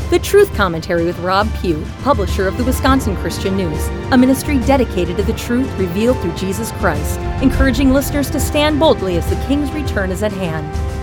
The Truth Commentary with Rob Pugh, publisher of the Wisconsin Christian News, a ministry dedicated to the truth revealed through Jesus Christ, encouraging listeners to stand boldly as the King's return is at hand.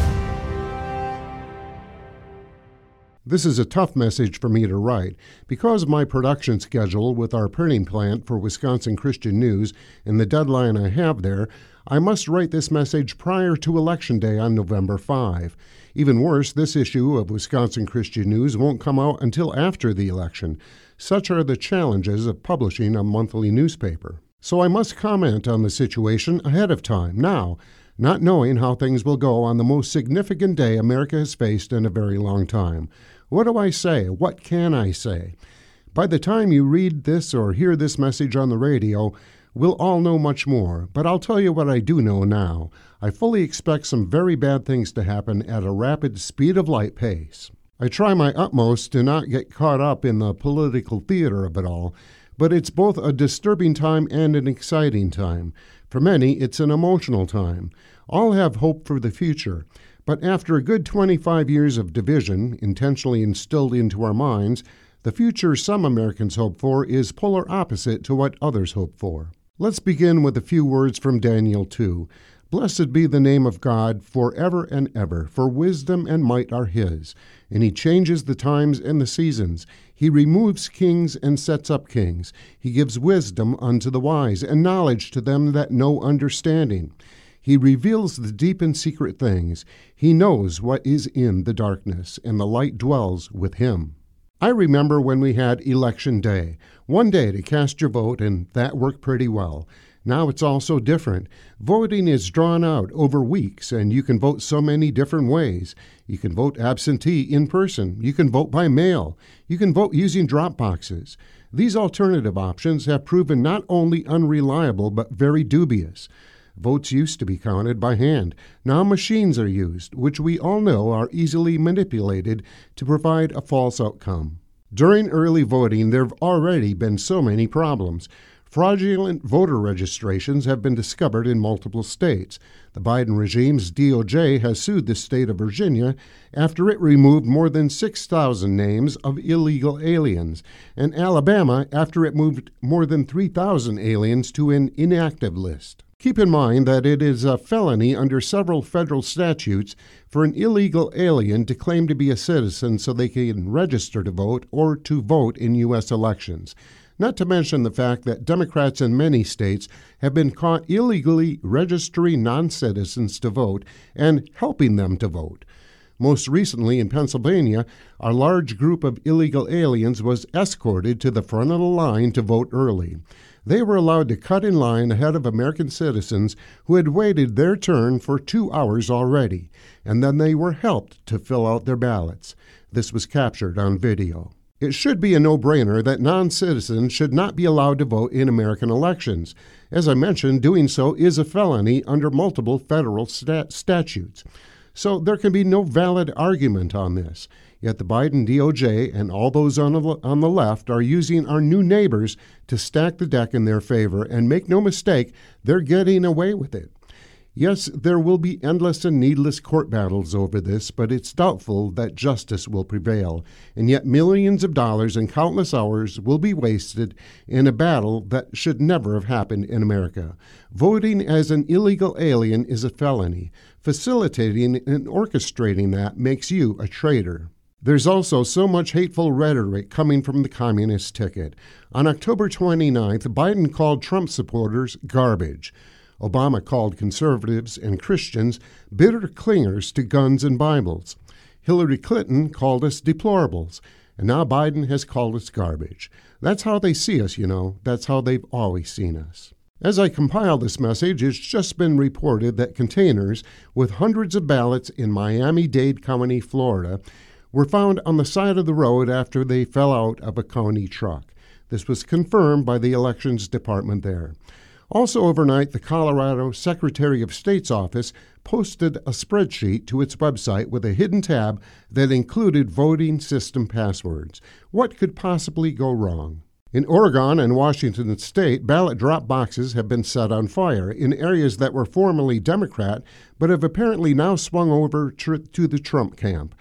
This is a tough message for me to write. Because of my production schedule with our printing plant for Wisconsin Christian News and the deadline I have there, I must write this message prior to Election Day on November 5. Even worse, this issue of Wisconsin Christian News won't come out until after the election. Such are the challenges of publishing a monthly newspaper. So I must comment on the situation ahead of time, now, not knowing how things will go on the most significant day America has faced in a very long time. What do I say? What can I say? By the time you read this or hear this message on the radio, we'll all know much more, but I'll tell you what I do know now. I fully expect some very bad things to happen at a rapid speed of light pace. I try my utmost to not get caught up in the political theater of it all, but it's both a disturbing time and an exciting time. For many, it's an emotional time. All have hope for the future, but after a good 25 years of division intentionally instilled into our minds, the future some Americans hope for is polar opposite to what others hope for. Let's begin with a few words from Daniel 2. Blessed be the name of God forever and ever, for wisdom and might are his. And he changes the times and the seasons. He removes kings and sets up kings. He gives wisdom unto the wise, and knowledge to them that know understanding. He reveals the deep and secret things. He knows what is in the darkness, and the light dwells with him. I remember when we had Election Day. One day to cast your vote, and that worked pretty well. Now it's all so different. Voting is drawn out over weeks, and you can vote so many different ways. You can vote absentee in person. You can vote by mail. You can vote using drop boxes. These alternative options have proven not only unreliable, but very dubious. Votes used to be counted by hand. Now machines are used, which we all know are easily manipulated to provide a false outcome. During early voting, there have already been so many problems. Fraudulent voter registrations have been discovered in multiple states. The Biden regime's DOJ has sued the state of Virginia after it removed more than 6,000 names of illegal aliens, and Alabama after it moved more than 3,000 aliens to an inactive list. Keep in mind that it is a felony under several federal statutes for an illegal alien to claim to be a citizen so they can register to vote or to vote in U.S. elections. Not to mention the fact that Democrats in many states have been caught illegally registering non-citizens to vote and helping them to vote. Most recently in Pennsylvania, a large group of illegal aliens was escorted to the front of the line to vote early. They were allowed to cut in line ahead of American citizens who had waited their turn for 2 hours already, and then they were helped to fill out their ballots. This was captured on video. It should be a no-brainer that non-citizens should not be allowed to vote in American elections. As I mentioned, doing so is a felony under multiple federal statutes. So there can be no valid argument on this. Yet the Biden DOJ and all those on the left are using our new neighbors to stack the deck in their favor, and make no mistake, they're getting away with it. Yes, there will be endless and needless court battles over this, but it's doubtful that justice will prevail, and yet millions of dollars and countless hours will be wasted in a battle that should never have happened in America. Voting as an illegal alien is a felony. Facilitating and orchestrating that makes you a traitor. There's also so much hateful rhetoric coming from the communist ticket. On October 29th, Biden called Trump supporters garbage. Obama called conservatives and Christians bitter clingers to guns and Bibles. Hillary Clinton called us deplorables, and now Biden has called us garbage. That's how they see us, you know. That's how they've always seen us. As I compile this message, it's just been reported that containers with hundreds of ballots in Miami-Dade County, Florida, were found on the side of the road after they fell out of a county truck. This was confirmed by the Elections Department there. Also overnight, the Colorado Secretary of State's office posted a spreadsheet to its website with a hidden tab that included voting system passwords. What could possibly go wrong? In Oregon and Washington State, ballot drop boxes have been set on fire in areas that were formerly Democrat but have apparently now swung over to the Trump camp.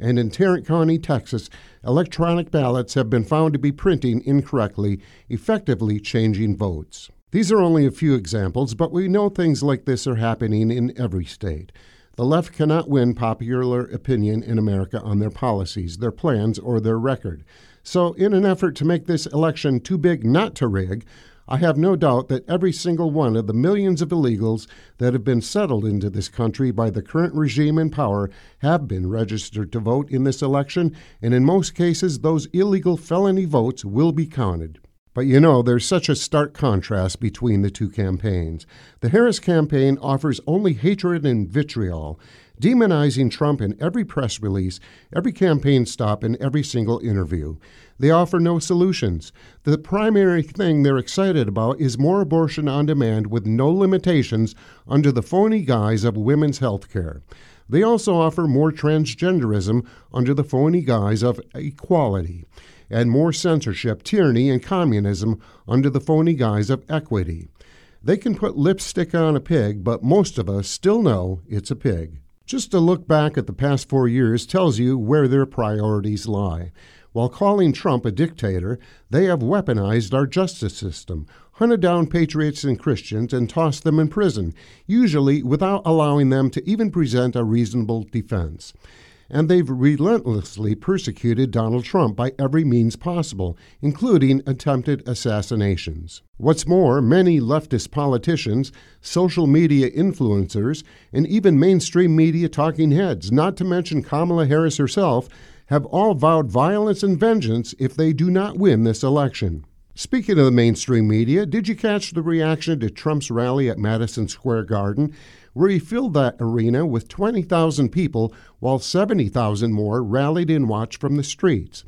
and in Tarrant County, Texas, electronic ballots have been found to be printing incorrectly, effectively changing votes. These are only a few examples, but we know things like this are happening in every state. The left cannot win popular opinion in America on their policies, their plans, or their record. So, in an effort to make this election too big not to rig, I have no doubt that every single one of the millions of illegals that have been settled into this country by the current regime in power have been registered to vote in this election, and in most cases, those illegal felony votes will be counted. But there's such a stark contrast between the two campaigns. The Harris campaign offers only hatred and vitriol, demonizing Trump in every press release, every campaign stop, and every single interview. They offer no solutions. The primary thing they're excited about is more abortion on demand with no limitations under the phony guise of women's health care. They also offer more transgenderism under the phony guise of equality, and more censorship, tyranny, and communism under the phony guise of equity. They can put lipstick on a pig, but most of us still know it's a pig. Just a look back at the past 4 years tells you where their priorities lie. While calling Trump a dictator, they have weaponized our justice system, hunted down patriots and Christians, and tossed them in prison, usually without allowing them to even present a reasonable defense. And they've relentlessly persecuted Donald Trump by every means possible, including attempted assassinations. What's more, many leftist politicians, social media influencers, and even mainstream media talking heads, not to mention Kamala Harris herself, have all vowed violence and vengeance if they do not win this election. Speaking of the mainstream media, did you catch the reaction to Trump's rally at Madison Square Garden, where he filled that arena with 20,000 people while 70,000 more rallied and watched from the streets?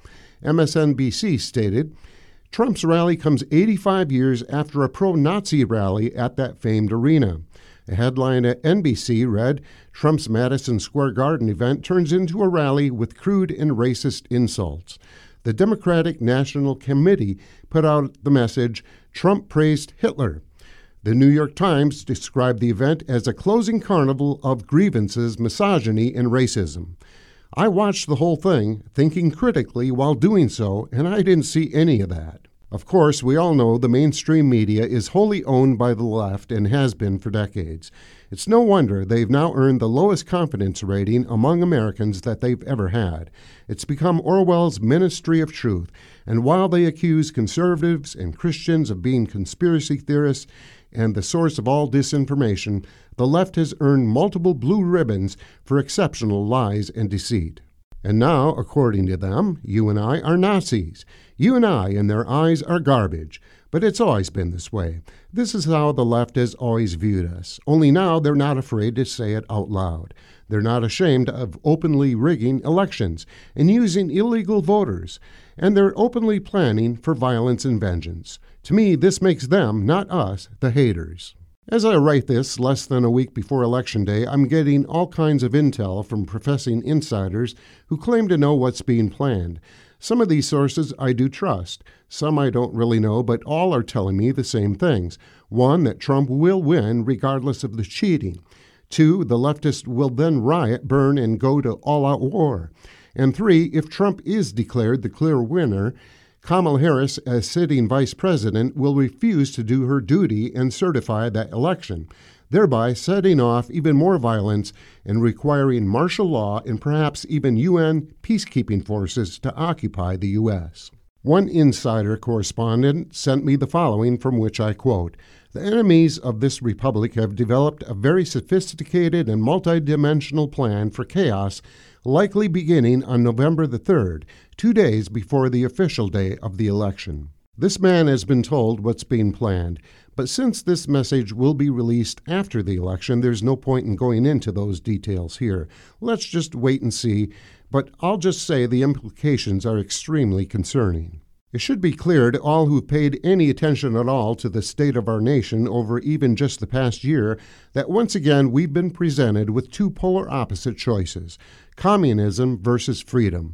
MSNBC stated, Trump's rally comes 85 years after a pro-Nazi rally at that famed arena. A headline at NBC read, Trump's Madison Square Garden event turns into a rally with crude and racist insults. The Democratic National Committee put out the message, Trump praised Hitler. The New York Times described the event as a closing carnival of grievances, misogyny, and racism. I watched the whole thing, thinking critically while doing so, and I didn't see any of that. Of course, we all know the mainstream media is wholly owned by the left and has been for decades. It's no wonder they've now earned the lowest confidence rating among Americans that they've ever had. It's become Orwell's Ministry of Truth, and while they accuse conservatives and Christians of being conspiracy theorists and the source of all disinformation, the left has earned multiple blue ribbons for exceptional lies and deceit. And now, according to them, you and I are Nazis. You and I, in their eyes, are garbage. But it's always been this way. This is how the left has always viewed us. Only now they're not afraid to say it out loud. They're not ashamed of openly rigging elections and using illegal voters. And they're openly planning for violence and vengeance. To me, this makes them, not us, the haters. As I write this, less than a week before Election Day, I'm getting all kinds of intel from professing insiders who claim to know what's being planned. Some of these sources I do trust. Some I don't really know, but all are telling me the same things. 1, that Trump will win regardless of the cheating. 2, the leftists will then riot, burn, and go to all-out war. And 3, if Trump is declared the clear winner, Kamala Harris, as sitting vice president, will refuse to do her duty and certify that election, thereby setting off even more violence and requiring martial law and perhaps even UN peacekeeping forces to occupy the U.S. One insider correspondent sent me the following, from which I quote, "The enemies of this republic have developed a very sophisticated and multidimensional plan for chaos, likely beginning on November the 3rd, 2 days before the official day of the election." This man has been told what's being planned, but since this message will be released after the election, there's no point in going into those details here. Let's just wait and see, but I'll just say the implications are extremely concerning. It should be clear to all who've paid any attention at all to the state of our nation over even just the past year that once again we've been presented with two polar opposite choices, communism versus freedom.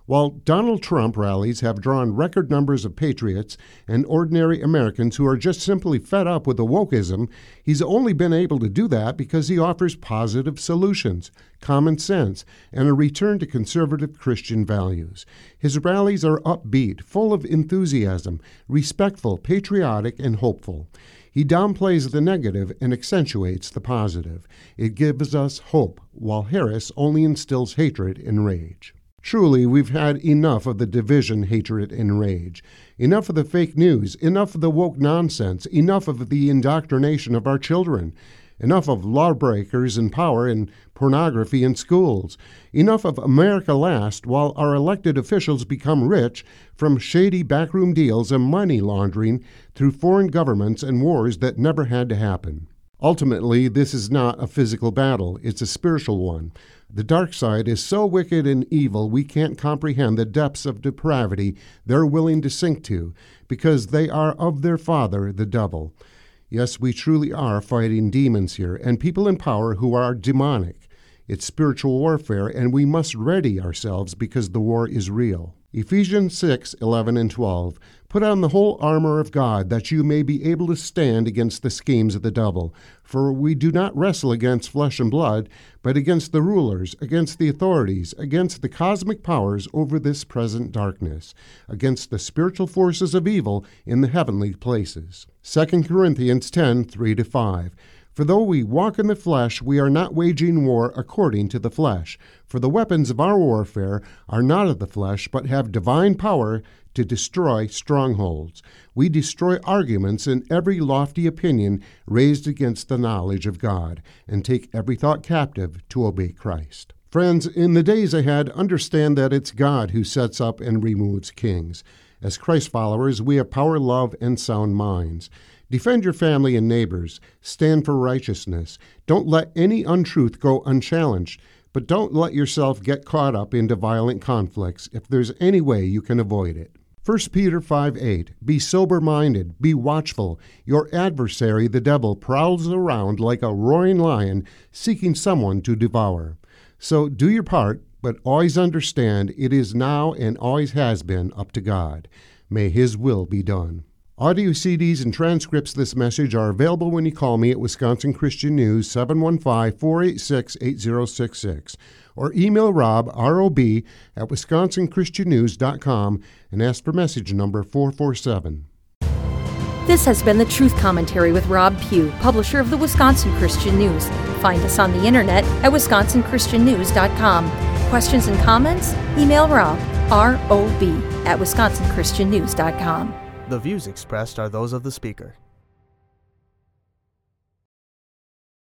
While Donald Trump rallies have drawn record numbers of patriots and ordinary Americans who are just simply fed up with the wokeism, he's only been able to do that because he offers positive solutions, common sense, and a return to conservative Christian values. His rallies are upbeat, full of enthusiasm, respectful, patriotic, and hopeful. He downplays the negative and accentuates the positive. It gives us hope, while Harris only instills hatred and rage. Truly, we've had enough of the division, hatred, and rage. Enough of the fake news, enough of the woke nonsense, enough of the indoctrination of our children. Enough of lawbreakers in power and pornography in schools. Enough of America Last while our elected officials become rich from shady backroom deals and money laundering through foreign governments and wars that never had to happen. Ultimately, this is not a physical battle, it's a spiritual one. The dark side is so wicked and evil we can't comprehend the depths of depravity they're willing to sink to, because they are of their father, the devil. Yes, we truly are fighting demons here, and people in power who are demonic. It's spiritual warfare, and we must ready ourselves because the war is real. Ephesians 6:11 and 12. Put on the whole armor of God, that you may be able to stand against the schemes of the devil. For we do not wrestle against flesh and blood, but against the rulers, against the authorities, against the cosmic powers over this present darkness, against the spiritual forces of evil in the heavenly places. 2 Corinthians 10:3-5. For though we walk in the flesh, we are not waging war according to the flesh. For the weapons of our warfare are not of the flesh, but have divine power to destroy strongholds. We destroy arguments and every lofty opinion raised against the knowledge of God, and take every thought captive to obey Christ. Friends, in the days ahead, understand that it's God who sets up and removes kings. As Christ followers, we have power, love, and sound minds. Defend your family and neighbors. Stand for righteousness. Don't let any untruth go unchallenged, but don't let yourself get caught up into violent conflicts if there's any way you can avoid it. 1 Peter 5:8. Be sober-minded, be watchful. Your adversary, the devil, prowls around like a roaring lion, seeking someone to devour. So do your part, but always understand it is now and always has been up to God. May His will be done. Audio CDs and transcripts of this message are available when you call me at Wisconsin Christian News, 715-486-8066, or email Rob, R-O-B, at wisconsinchristiannews.com and ask for message number 447. This has been the Truth Commentary with Rob Pugh, publisher of the Wisconsin Christian News. Find us on the internet at wisconsinchristiannews.com. Questions and comments? Email Rob, R-O-B, at wisconsinchristiannews.com. The views expressed are those of the speaker.